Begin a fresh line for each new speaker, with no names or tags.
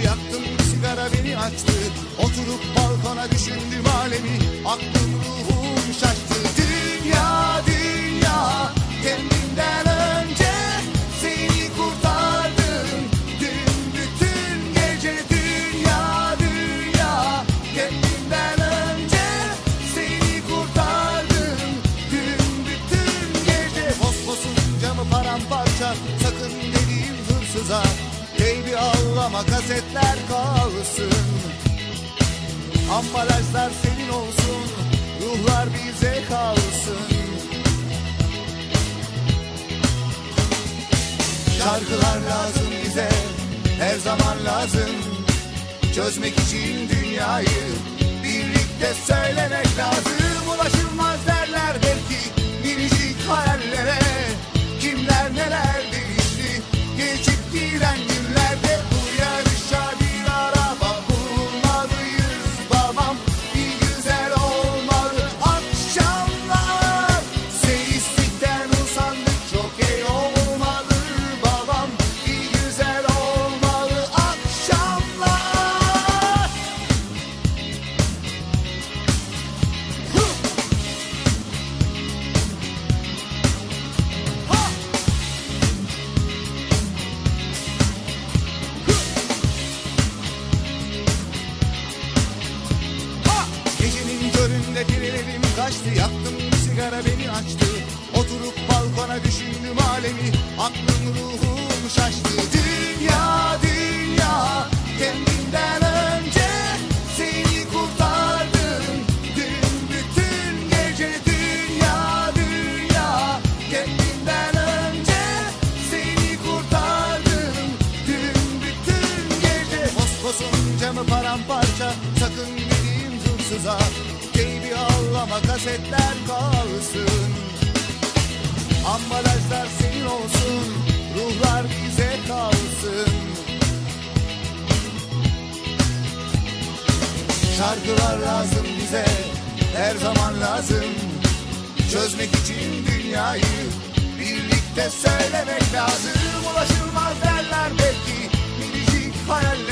yaktım bir sigara beni açtı. Oturup balkona düşündüm alemi, aklım ruhum şaştı. Dünya dünya kendimden önce seni kurtardım. Dün bütün gece dünya dünya kendimden önce seni kurtardım. Dün bütün gece fosfosun camı paramparça, sakın dediğim hırsıza teybi allama, kasetler kalsın. Ambalajlar senin olsun, ruhlar bize kalsın. Şarkılar lazım bize, her zaman lazım. Çözmek için dünyayı birlikte söylemek lazım. Ulaşılmaz derler belki minicik hayallere. Kimler neler değişti geçip giden günlerde. Bu yarışa bir araba bulmalıyız babam. Bir güzel olmalı akşamlar. Seyislikten usandık, çok iyi olmalı babam. Bir güzel olmalı akşamlar. Gecenin köründe pirelerim kaçtı, yaktım bir sigara beni açtı. Oturup balkona düşündüm alemi, aklım ruhum şaştı. Dünya dünya kendimden önce seni kurtardım. Dün bütün gece dünya dünya kendimden önce seni kurtardım. Dün bütün gece fosfosun camı paramparça, sakın dediğim hırsıza teybi allama, kasetler kalsın. Ambalajlar senin olsun, ruhlar bize kalsın. Şarkılar lazım bize, her zaman lazım. Çözmek için dünyayı birlikte söylemek lazım. Ulaşılmaz derler belki minicik hayaller.